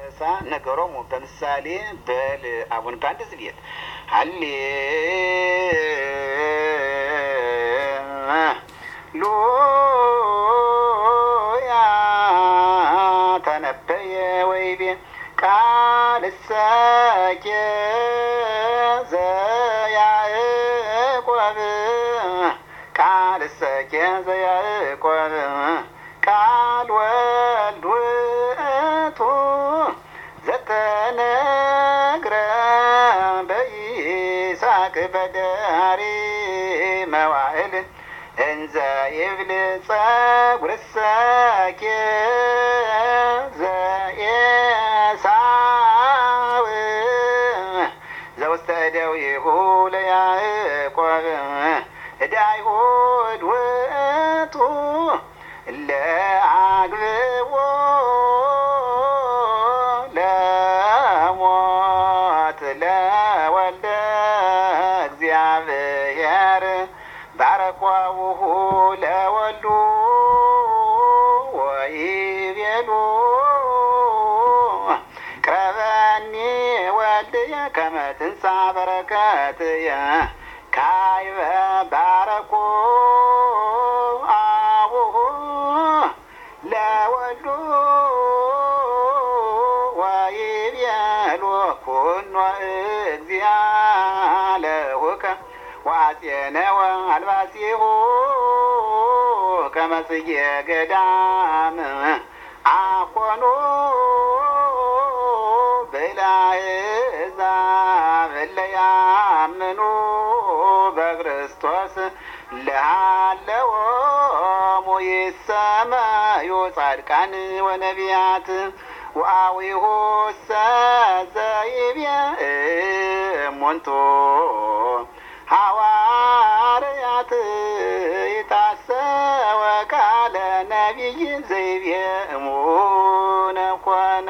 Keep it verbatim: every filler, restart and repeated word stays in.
ሳ ነገሮሙ በምሳሌ በል አቡነ ፓንድስ ቤት አሌ ሉያ ተነበየ ወይቤ ቃልሰኬ ዘያዕቆብ ቃልሰኬ ዘያዕቆብ ቃል ወልድ ውእቱ ዘተነግረ በይስሐቅ በዳሪ መዋዕል እንዘ ይብል ጸጉርሰኬ ዘኤሳው ዘውስተ እደዊሁ ለያዕቆብ እደ አይሁድ ውእቱ ለአግብዎ ለሞት ለወልደ እግዚአብሔር ባረኳውሁ ለወልዱ ወይቤሉ ቅረበኒ ወልድየ ከመ ትንሣእ በረከትየ ካይበ ባረኮ አቡሁ ለወልዱ ወይቤሉ ኩኖ እግዚአ ለሁከ ወአጼነወ አልባሲሁ ከመ ጽጌ ገዳም አኮኑ ብላእዛብ እለ ያምኑ በክርስቶስ ለሃለዎሙ ይሰመዩ ጻድቃን ወነቢያት ወአዊሁሰ ዘይቤ እሙንቱ ሐዋርያት ይታሰወ ቃለ ነቢይ ዘይቤ እሙነ ኮኑ